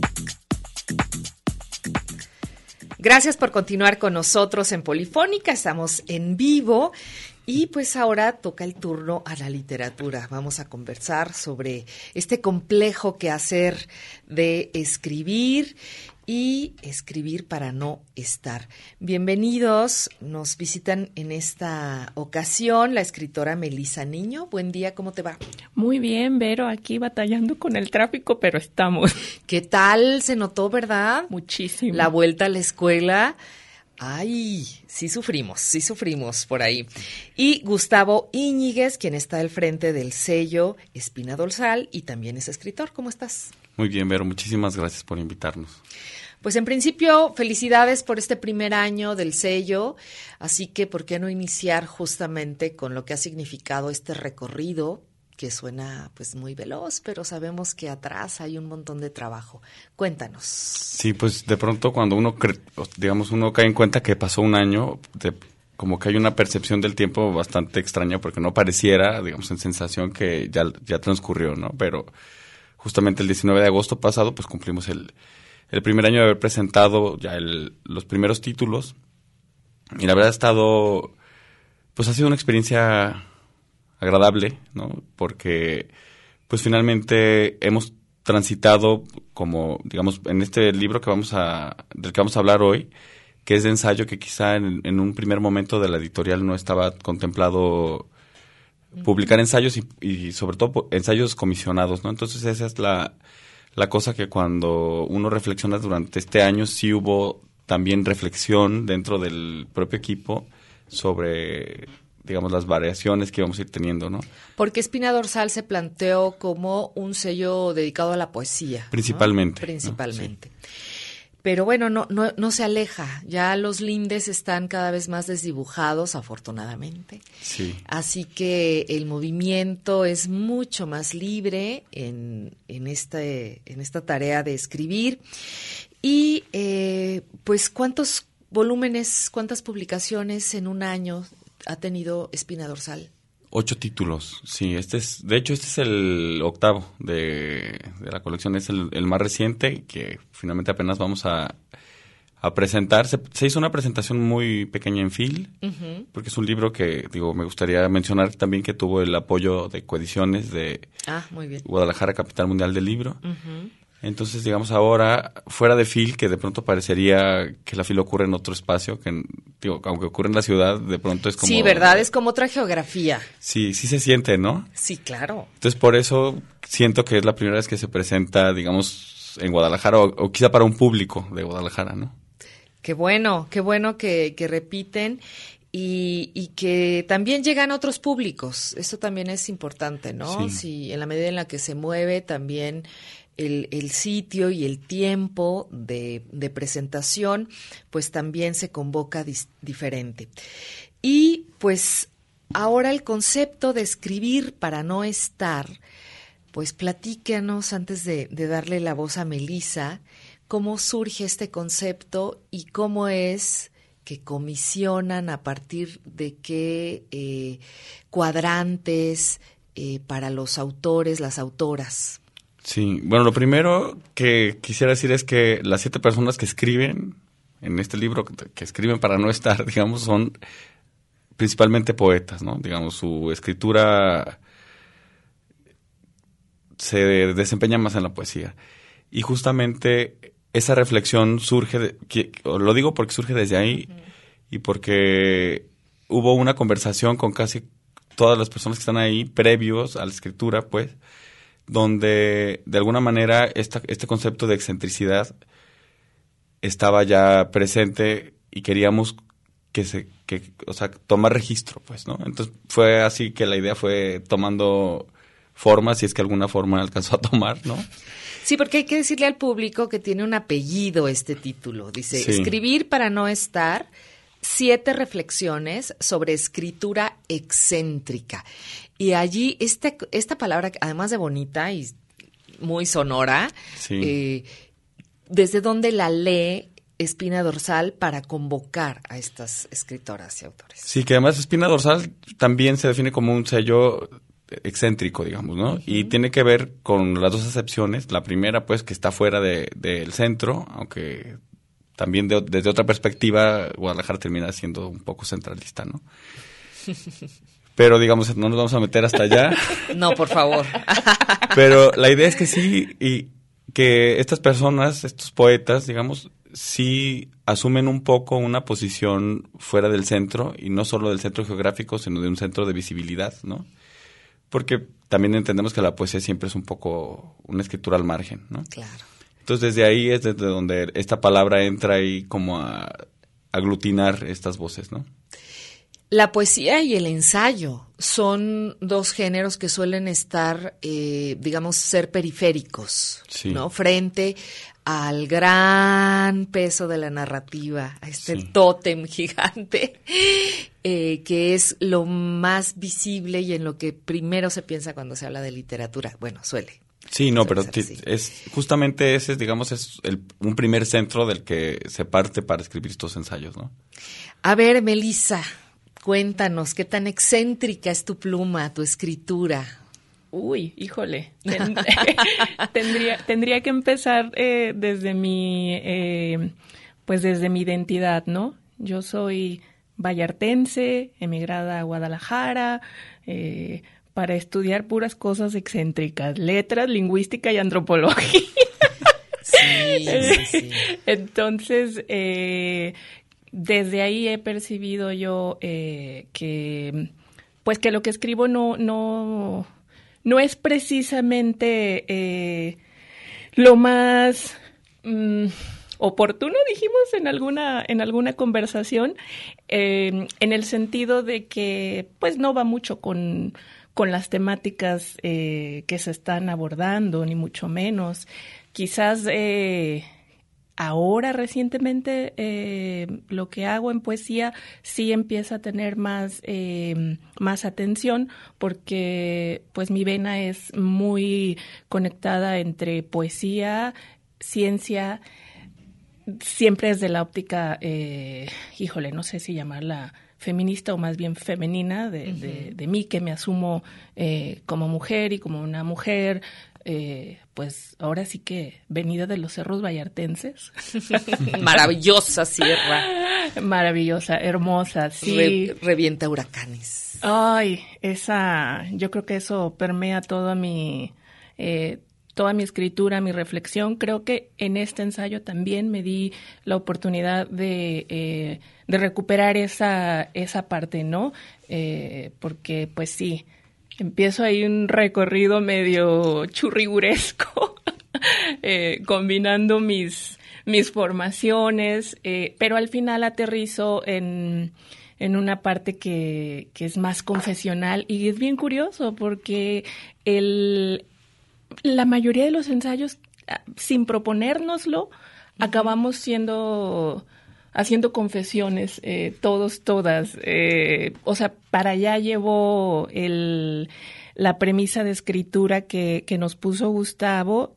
Gracias por continuar con nosotros en Polifónica. Estamos en vivo y pues ahora toca el turno a la literatura. Vamos a conversar sobre este complejo quehacer de escribir y escribir para no estar. Bienvenidos, nos visitan en esta ocasión la escritora Melisa Niño. Buen día, ¿cómo te va? Muy bien, Vero, aquí batallando con el tráfico, pero estamos. ¿Qué tal? Se notó, ¿verdad? Muchísimo. La vuelta a la escuela. Ay, sí sufrimos, sí sufrimos por ahí. Y Gustavo Íñiguez, quien está al frente del sello Espina Dorsal y también es escritor. ¿Cómo estás? Muy bien, Vero, muchísimas gracias por invitarnos. Pues en principio, felicidades por este primer año del sello, así que ¿por qué no iniciar justamente con lo que ha significado este recorrido, que suena pues muy veloz, pero sabemos que atrás hay un montón de trabajo? Cuéntanos. Sí, pues de pronto cuando uno, cre- digamos, uno cae en cuenta que pasó un año, de, como que hay una percepción del tiempo bastante extraña, porque no pareciera, digamos, en sensación que ya, ya transcurrió, ¿no? Pero justamente el diecinueve de agosto pasado, pues cumplimos el... el primer año de haber presentado ya el, los primeros títulos. Y la verdad ha estado, pues ha sido una experiencia agradable, ¿no? Porque pues finalmente hemos transitado como, digamos, en este libro que vamos a, del que vamos a hablar hoy, que es de ensayo, que quizá en, en un primer momento de la editorial no estaba contemplado publicar ensayos y, y sobre todo ensayos comisionados, ¿no? Entonces esa es la, la cosa que cuando uno reflexiona durante este año, sí hubo también reflexión dentro del propio equipo sobre, digamos, las variaciones que íbamos a ir teniendo, ¿no? Porque Espina Dorsal se planteó como un sello dedicado a la poesía. Principalmente. ¿no? Principalmente. ¿no? Sí. Pero bueno, no, no, no se aleja. Ya los lindes están cada vez más desdibujados, afortunadamente. Sí. Así que el movimiento es mucho más libre en, en, este, en esta tarea de escribir. Y eh, pues, ¿cuántos volúmenes, cuántas publicaciones en un año ha tenido Espina Dorsal? Ocho títulos, sí. Este es, de hecho, este es el octavo de, de la colección. Es el, el más reciente, que finalmente apenas vamos a, a presentar. Se, se hizo una presentación muy pequeña en Fil, uh-huh. porque es un libro que, digo, me gustaría mencionar también que tuvo el apoyo de Coediciones de ah, muy bien. Guadalajara, capital mundial del libro. Uh-huh. Entonces, digamos, ahora, fuera de Fil, que de pronto parecería que la Fil ocurre en otro espacio, que, digo, aunque ocurre en la ciudad, de pronto es como... Sí, ¿verdad? Es como otra geografía. Sí, sí se siente, ¿no? Sí, claro. Entonces, por eso siento que es la primera vez que se presenta, digamos, en Guadalajara, o, o quizá para un público de Guadalajara, ¿no? Qué bueno, qué bueno que, que repiten. Y, y que también llegan otros públicos. Eso también es importante, ¿no? Sí. Si en la medida en la que se mueve también el, el sitio y el tiempo de, de presentación, pues también se convoca dis, diferente. Y pues ahora el concepto de escribir para no estar, pues platícanos antes de, de darle la voz a Melissa, cómo surge este concepto y cómo es que comisionan, a partir de qué eh, cuadrantes eh, para los autores, las autoras. Sí, bueno, lo primero que quisiera decir es que las siete personas que escriben en este libro, que escriben para no estar, digamos, son principalmente poetas, ¿no? Digamos, su escritura se desempeña más en la poesía. Y justamente esa reflexión surge, de, que, lo digo porque surge desde ahí, uh-huh. y porque hubo una conversación con casi todas las personas que están ahí, previos a la escritura, pues, donde de alguna manera esta, este concepto de excentricidad estaba ya presente y queríamos que se, que, o sea, tomar registro, pues, ¿no? Entonces fue así que la idea fue tomando forma, si es que alguna forma alcanzó a tomar, ¿no? Sí, porque hay que decirle al público que tiene un apellido este título. Dice, sí. Escribir para no estar, siete reflexiones sobre escritura excéntrica. Y allí este, esta palabra, además de bonita y muy sonora, sí. eh, ¿desde dónde la lee Espina Dorsal para convocar a estas escritoras y autores? Sí, que además Espina Dorsal también se define como un sello excéntrico, digamos, ¿no? Uh-huh. Y tiene que ver con las dos acepciones. La primera, pues, que está fuera de, del centro, aunque también de, desde otra perspectiva Guadalajara termina siendo un poco centralista, ¿no? Pero, digamos, no nos vamos a meter hasta allá. No, por favor. Pero la idea es que sí, y que estas personas, estos poetas, digamos, sí asumen un poco una posición fuera del centro, y no solo del centro geográfico, sino de un centro de visibilidad, ¿no? Porque también entendemos que la poesía siempre es un poco una escritura al margen, ¿no? Claro. Entonces, desde ahí es desde donde esta palabra entra ahí como a aglutinar estas voces, ¿no? La poesía y el ensayo son dos géneros que suelen estar, eh, digamos, ser periféricos, sí. ¿no? Frente al gran peso de la narrativa, a este sí. tótem gigante, eh, que es lo más visible y en lo que primero se piensa cuando se habla de literatura. Bueno, suele. Sí, no, suele pero t- es justamente ese, digamos, es el, un primer centro del que se parte para escribir estos ensayos, ¿no? A ver, Melissa, cuéntanos, ¿qué tan excéntrica es tu pluma, tu escritura? Uy, híjole. Ten- tendría, tendría que empezar eh, desde mi, eh, pues desde mi identidad, ¿no? Yo soy vallartense, emigrada a Guadalajara, eh, para estudiar puras cosas excéntricas, letras, lingüística y antropología. Sí, sí, sí. Entonces, eh, desde ahí he percibido yo eh, que, pues que lo que escribo no, no, no es precisamente eh, lo más mm, oportuno, dijimos en alguna, en alguna conversación, eh, en el sentido de que, pues no va mucho con con las temáticas eh, que se están abordando, ni mucho menos. Quizás eh, ahora, recientemente, eh, lo que hago en poesía sí empieza a tener más, eh, más atención, porque pues mi vena es muy conectada entre poesía, ciencia, siempre desde la óptica, eh, híjole, no sé si llamarla feminista o más bien femenina de, uh-huh. de, de mí, que me asumo eh, como mujer y como una mujer, eh, pues ahora sí que venida de los cerros vallartenses. Maravillosa sierra. Maravillosa, hermosa, sí. Re, revienta huracanes. Ay, esa, yo creo que eso permea toda mi... Eh, toda mi escritura, mi reflexión. Creo que en este ensayo también me di la oportunidad de, eh, de recuperar esa, esa parte, ¿no? Eh, porque, pues sí, empiezo ahí un recorrido medio churriguresco, eh, combinando mis, mis formaciones, eh, pero al final aterrizo en... en una parte que, que es más confesional, y es bien curioso porque el... la mayoría de los ensayos, sin proponérnoslo, uh-huh. acabamos siendo, haciendo confesiones, eh, todos, todas. Eh, o sea, para allá llevó el, la premisa de escritura que, que nos puso Gustavo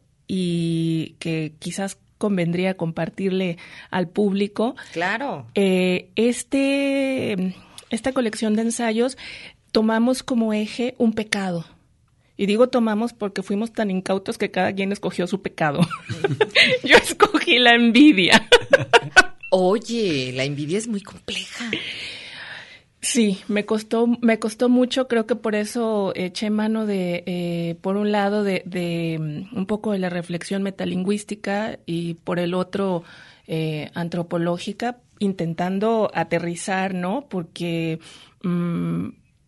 y que quizás convendría compartirle al público. Claro. Eh, este, esta colección de ensayos tomamos como eje un pecado. Y digo tomamos porque fuimos tan incautos que cada quien escogió su pecado. Yo escogí la envidia. Oye, la envidia es muy compleja. Sí, me costó, me costó mucho. Creo que por eso eché mano de, eh, por un lado, de, de un poco de la reflexión metalingüística y por el otro, eh, antropológica, intentando aterrizar, ¿no? Porque... Mmm,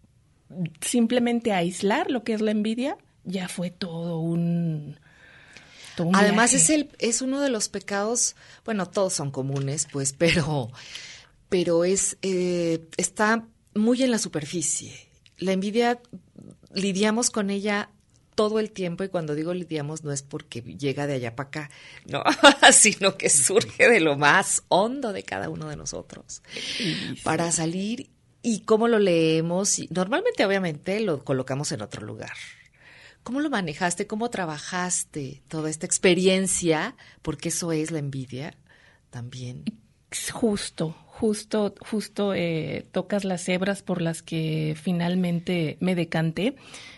simplemente aislar lo que es la envidia ya fue todo un, todo un además viaje. es el es uno de los pecados, bueno, todos son comunes, pues, pero pero es eh, está muy en la superficie. La envidia lidiamos con ella todo el tiempo, y cuando digo lidiamos no es porque llega de allá para acá, no, sino que surge de lo más hondo de cada uno de nosotros, sí, para salir. ¿Y cómo lo leemos? Y normalmente, obviamente, lo colocamos en otro lugar. ¿Cómo lo manejaste? ¿Cómo trabajaste toda esta experiencia? Porque eso es la envidia también. Justo, justo, justo eh, tocas las hebras por las que finalmente me decanté.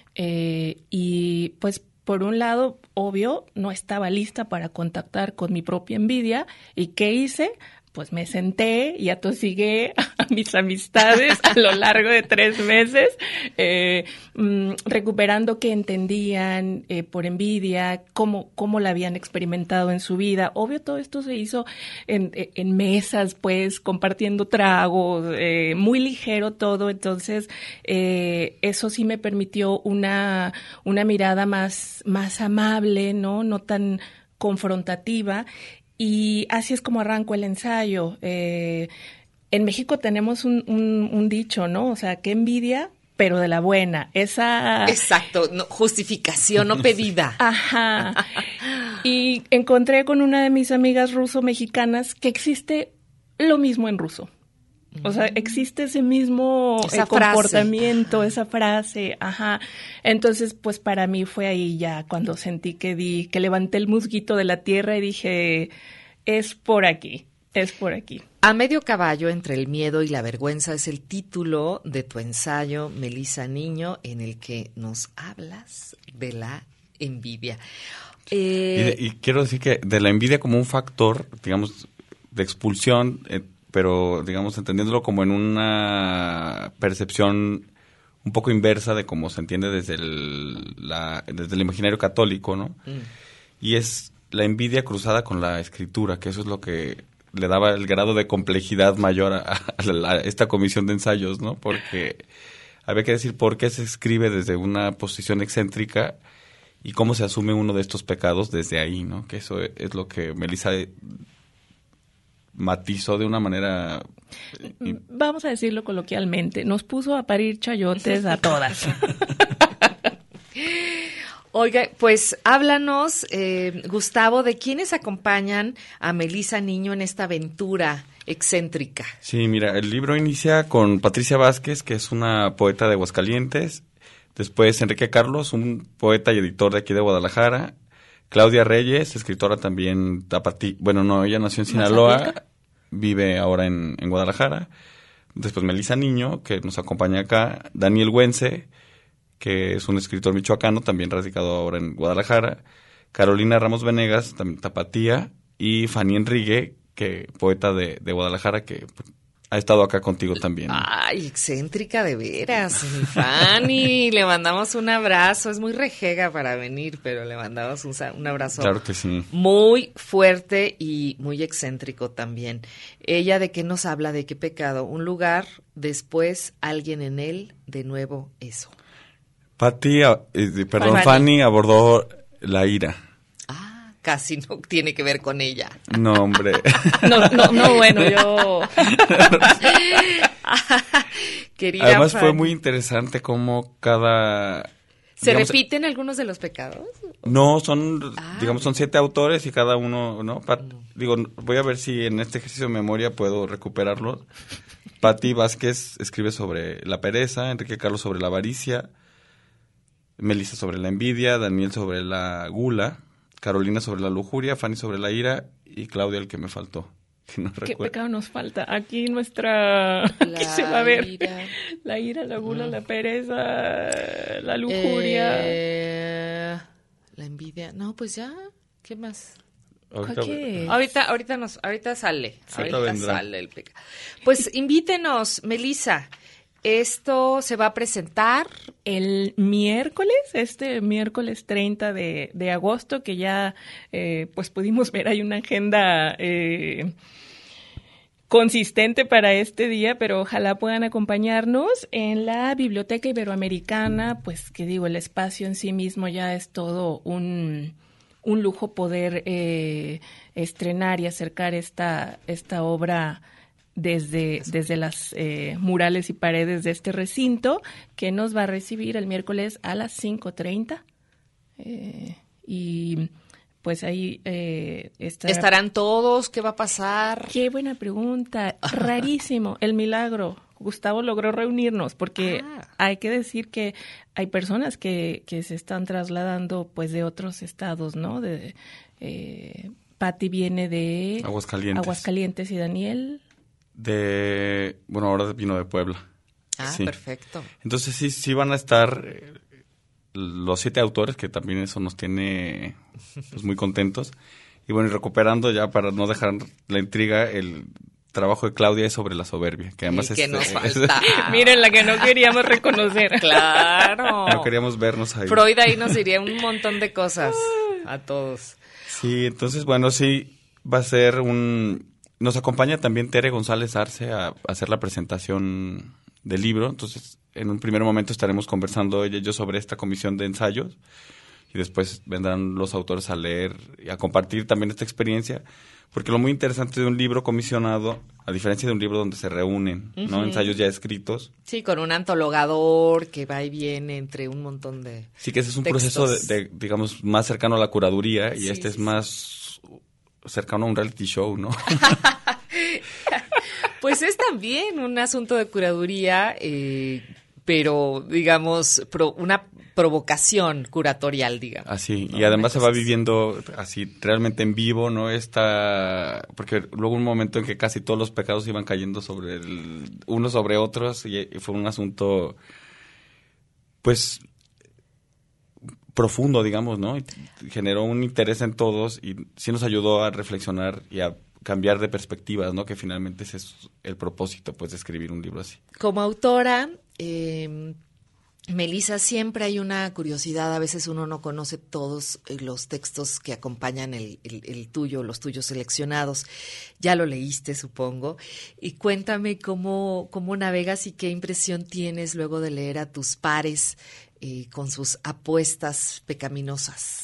Eh, y pues, por un lado, obvio, no estaba lista para contactar con mi propia envidia. ¿Y qué hice? Pues me senté y atosigué a mis amistades a lo largo de tres meses, eh, mm, recuperando qué entendían eh, por envidia, cómo, cómo la habían experimentado en su vida. Obvio, todo esto se hizo en, en mesas, pues, compartiendo tragos, eh, muy ligero todo. Entonces, eh, eso sí me permitió una, una mirada más, más amable, ¿no? No tan confrontativa. Y así es como arranco el ensayo. Eh, en México tenemos un, un, un dicho, ¿no? O sea, qué envidia, pero de la buena. Esa... Exacto, no, justificación no pedida. Ajá. Y encontré con una de mis amigas ruso-mexicanas que existe lo mismo en ruso. O sea, existe ese mismo eh, comportamiento, esa frase, ajá. Entonces, pues para mí fue ahí ya cuando sentí que di, que levanté el musguito de la tierra y dije, es por aquí. es por aquí. A medio caballo entre el miedo y la vergüenza es el título de tu ensayo, Melissa Niño, en el que nos hablas de la envidia. Eh, y, y quiero decir que de la envidia como un factor, digamos, de expulsión, eh, pero, digamos, entendiéndolo como en una percepción un poco inversa de cómo se entiende desde el, la, desde el imaginario católico, ¿no? Mm. Y es la envidia cruzada con la escritura, que eso es lo que le daba el grado de complejidad mayor a, a, la, a esta comisión de ensayos, ¿no? Porque había que decir por qué se escribe desde una posición excéntrica y cómo se asume uno de estos pecados desde ahí, ¿no? Que eso es lo que Melissa matizó de una manera... Vamos a decirlo coloquialmente, nos puso a parir chayotes a todas. Oiga, pues háblanos, eh, Gustavo, de quiénes acompañan a Melissa Niño en esta aventura excéntrica. Sí, mira, el libro inicia con Patricia Vázquez, que es una poeta de Aguascalientes, después Enrique Carlos, un poeta y editor de aquí de Guadalajara, Claudia Reyes, escritora también tapatí, bueno, no, ella nació en Sinaloa, vive ahora en, en Guadalajara, después Melissa Niño, que nos acompaña acá, Daniel Güense, que es un escritor michoacano, también radicado ahora en Guadalajara, Carolina Ramos Venegas, también tapatía, y Fanny Enrique, que poeta de, de Guadalajara, que ha estado acá contigo también. Ay, excéntrica de veras, mi Fanny. Le mandamos un abrazo. Es muy rejega para venir, pero le mandamos un, un abrazo. Claro que sí. Muy fuerte y muy excéntrico también. Ella, ¿de qué nos habla? ¿De qué pecado? Un lugar, después alguien en él, de nuevo eso. Pati, eh, perdón, Fanny. Fanny abordó la ira. Ah, casi no tiene que ver con ella. No, hombre. no, no, no, bueno, yo... Querida Además Fanny. Fue muy interesante cómo cada... ¿Se digamos, repiten algunos de los pecados? No, son, ah. digamos, son siete autores y cada uno, ¿no? Pat, no. Digo, voy a ver si en este ejercicio de memoria puedo recuperarlo. Pati Vázquez escribe sobre la pereza, Enrique Carlos sobre la avaricia, Melissa sobre la envidia, Daniel sobre la gula, Carolina sobre la lujuria, Fanny sobre la ira y Claudia el que me faltó. Que no ¿Qué recuerdo. pecado nos falta? Aquí nuestra... ¿Qué se va a ver? Ira. La ira, la gula, mm. la pereza, la lujuria. Eh, la envidia. No, pues ya. ¿Qué más? Ahorita, ¿Qué? ahorita, ahorita, nos, ahorita sale. Sí, ahorita vendrá. sale el pecado. Pues invítenos, Melissa. Esto se va a presentar el miércoles, este miércoles treinta de, de agosto, que ya eh, pues pudimos ver, hay una agenda eh, consistente para este día, pero ojalá puedan acompañarnos en la Biblioteca Iberoamericana, pues que digo, el espacio en sí mismo ya es todo un, un lujo poder eh, estrenar y acercar esta, esta obra desde, desde las eh, murales y paredes de este recinto, que nos va a recibir el miércoles a las cinco treinta. Eh, y pues ahí eh, estará... ¿Estarán todos? ¿Qué va a pasar? Qué buena pregunta. Rarísimo. El milagro. Gustavo logró reunirnos, porque ah. hay que decir que hay personas que, que se están trasladando pues de otros estados, ¿no? De eh, Pati viene de... Aguascalientes. Aguascalientes y Daniel... De, bueno, ahora vino de Puebla. Ah, sí. Perfecto. Entonces sí, sí van a estar eh, los siete autores, que también eso nos tiene pues, muy contentos. Y bueno, y recuperando ya para no dejar la intriga, el trabajo de Claudia es sobre la soberbia, que además ¿Y qué es, nos es, falta? Miren, la que no queríamos reconocer. Claro. No queríamos vernos ahí. Freud ahí nos diría un montón de cosas a todos. Sí, entonces, bueno, sí, va a ser un... Nos acompaña también Tere González Arce a, a hacer la presentación del libro. Entonces, en un primer momento estaremos conversando ella y yo sobre esta comisión de ensayos. Y después vendrán los autores a leer y a compartir también esta experiencia. Porque lo muy interesante de un libro comisionado, a diferencia de un libro donde se reúnen, uh-huh. ¿no? Ensayos ya escritos. Sí, con un antologador que va y viene entre un montón de Sí, que ese es un textos. proceso, de, de, digamos, más cercano a la curaduría. Y sí, este sí, es sí. más... cercano a un reality show, ¿no? Pues es también un asunto de curaduría, eh, pero digamos, pro, una provocación curatorial, digamos. Así, ¿no? y además se va así. viviendo así realmente en vivo, ¿no? Esta, porque luego un momento en que casi todos los pecados iban cayendo sobre el, unos sobre otros y, y fue un asunto, pues, profundo, digamos, ¿no? Y generó un interés en todos y sí nos ayudó a reflexionar y a cambiar de perspectivas, ¿no? Que finalmente ese es el propósito, pues, de escribir un libro así. Como autora, eh, Melissa, siempre hay una curiosidad, a veces uno no conoce todos los textos que acompañan el, el, el tuyo, los tuyos seleccionados. Ya lo leíste, supongo. Y cuéntame cómo, cómo navegas y qué impresión tienes luego de leer a tus pares eh, con sus apuestas pecaminosas.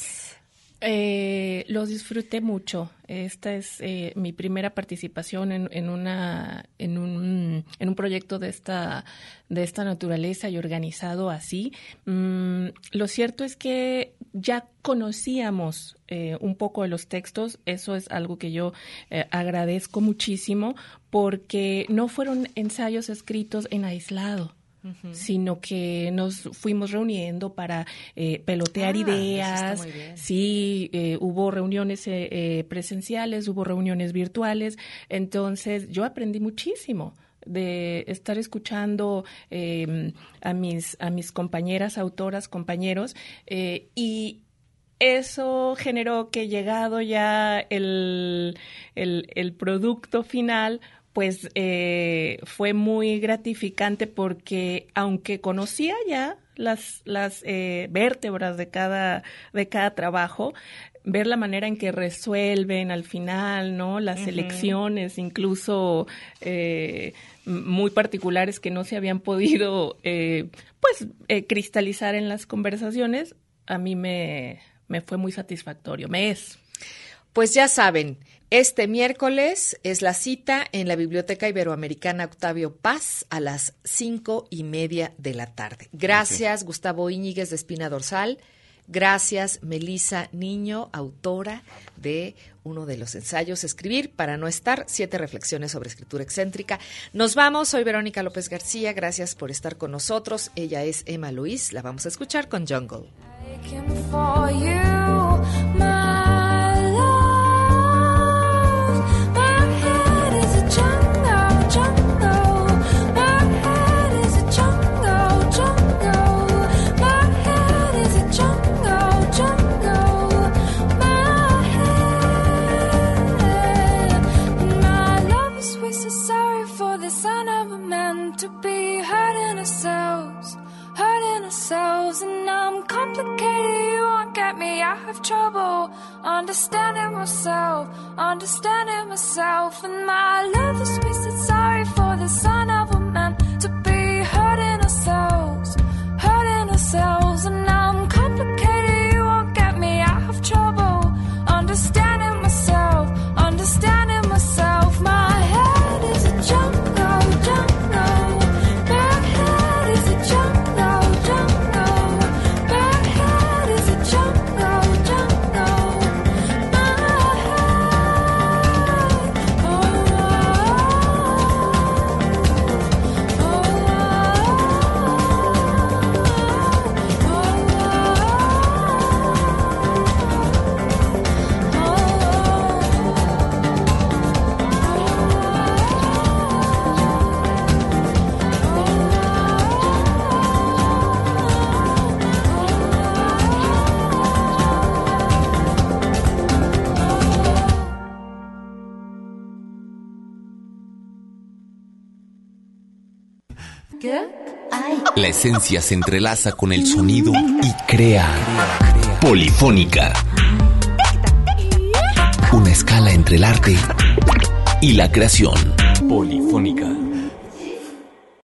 Eh, los disfruté mucho. Esta es eh, mi primera participación en, en una en un en un proyecto de esta de esta naturaleza y organizado así. Mm, lo cierto es que ya conocíamos eh, un poco de los textos. Eso es algo que yo eh, agradezco muchísimo porque no fueron ensayos escritos en aislado. Uh-huh. Sino que nos fuimos reuniendo para eh, pelotear ah, ideas. Sí, eh, hubo reuniones eh, eh, presenciales, hubo reuniones virtuales. Entonces, yo aprendí muchísimo de estar escuchando eh, a mis a mis compañeras autoras, compañeros, eh, y eso generó que llegado ya el el, el producto final, pues eh, fue muy gratificante porque aunque conocía ya las las eh, vértebras de cada de cada trabajo, ver la manera en que resuelven al final, ¿no? Las uh-huh. elecciones, incluso eh, muy particulares que no se habían podido eh, pues eh, cristalizar en las conversaciones, a mí me me fue muy satisfactorio, me es. Pues ya saben, este miércoles es la cita en la Biblioteca Iberoamericana Octavio Paz a las cinco y media de la tarde. Gracias, okay. Gustavo Íñiguez de Espina Dorsal. Gracias, Melissa Niño, autora de uno de los ensayos Escribir para no estar, siete reflexiones sobre escritura excéntrica. Nos vamos, soy Verónica López García, gracias por estar con nosotros. Ella es Emma Luis, la vamos a escuchar con Jungle. To be hurting ourselves, hurting ourselves, and I'm complicated, you won't get me, I have trouble understanding myself, understanding myself, and my love is twisted, sorry for the son of a man, to be hurting ourselves, hurting ourselves, and I'm complicated, you won't get me, I have trouble understanding myself, understanding myself, my head is a jungle, jungle. La esencia se entrelaza con el sonido y crea Polifónica. Una escala entre el arte y la creación. Polifónica.